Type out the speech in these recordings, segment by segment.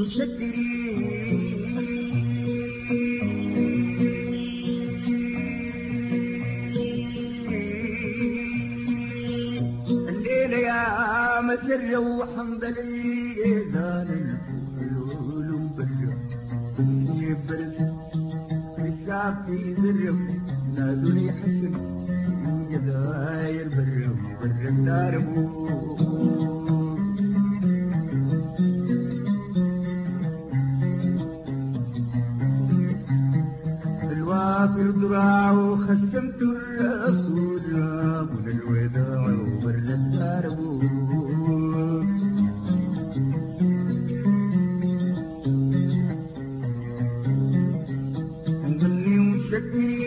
الليلة يا مسر وحمد لي دار الفلول مبرر السيب برز رساب في زر نادوني حسن جزاير برر برر داربو في الضراع وخسمت الرسول من الوداع وبر الدرب انقلني وشكري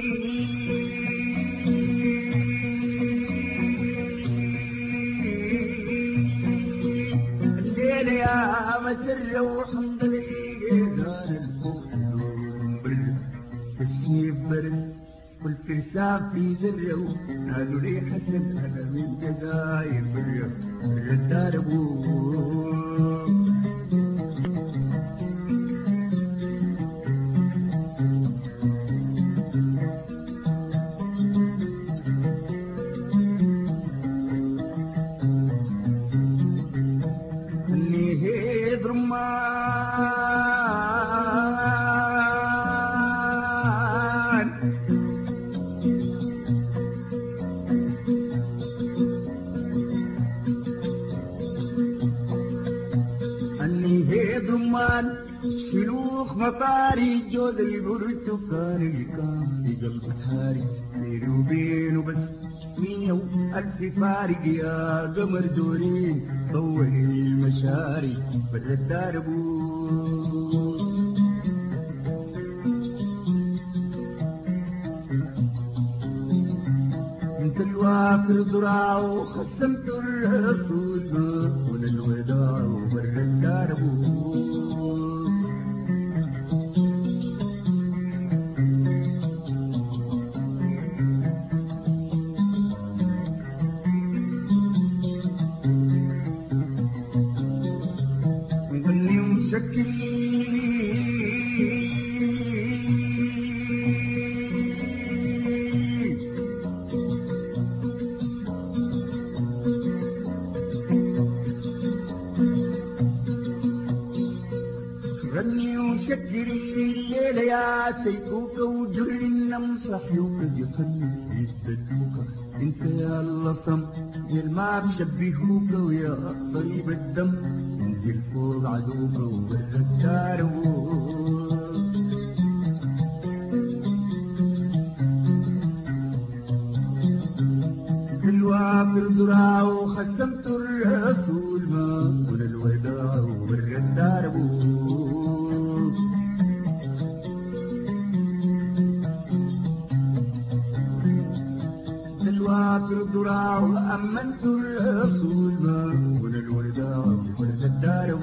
الليلة يا مسر وحمد لله دار السيف برز والفرسان في زره نادوا لي حسن انا من جزاير بره الدار اللي هي ضمان شلوخ مطاري جوز البرتقال اللي كان في قلب حاري بيني وبينه بس 100,000 فارق يا قمر دورين طوري المشاري برا الدرب انت الوافر ضراع وخسمت الرسول من الوداع وبر الدرب انقلني وشكري غني وشكري الليلة يا سيكوكا وجر النمصح يوكا يخلي يدلوكا انت يا اللصم يا ما بشبهوكا ويا ضريب الدم انزل فوق عدوكا وبر الدار الوافر ذراع وخسمت الرسول ما من الوداع وبر الدار الوافر ذراع وأمنت الرسول ما من الوداع وبر الدار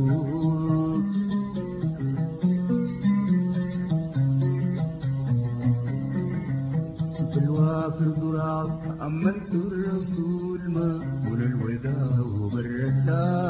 الوافر ذراع أمنت الرسول ما من الوداع وبر الدار